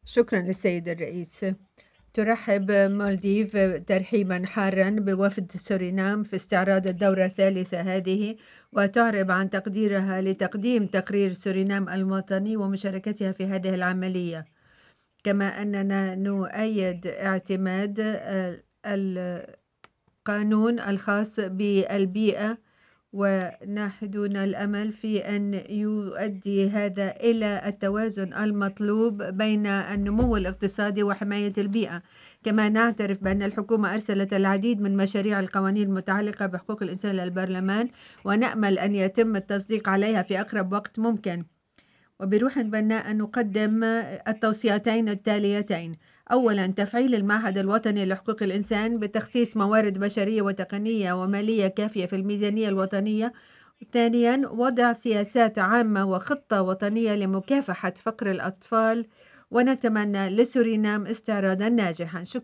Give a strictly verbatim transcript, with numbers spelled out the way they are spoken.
شكرا للسيد الرئيس. ترحب مالديف ترحيبا حارا بوفد سورينام في استعراض الدورة الثالثة هذه، وتعرب عن تقديرها لتقديم تقرير سورينام الوطني ومشاركتها في هذه العملية، كما أننا نؤيد اعتماد القانون الخاص بالبيئة، ونحدون الأمل في أن يؤدي هذا إلى التوازن المطلوب بين النمو الاقتصادي وحماية البيئة. كما نعترف بأن الحكومة أرسلت العديد من مشاريع القوانين المتعلقة بحقوق الإنسان للبرلمان، ونأمل أن يتم التصديق عليها في أقرب وقت ممكن. وبروح بناء نقدم التوصيتين التاليتين: أولا، تفعيل المعهد الوطني لحقوق الإنسان بتخصيص موارد بشرية وتقنية ومالية كافية في الميزانية الوطنية. ثانيا، وضع سياسات عامة وخطة وطنية لمكافحة فقر الأطفال، ونتمنى لسورينام استعراضا ناجحا. شكرا.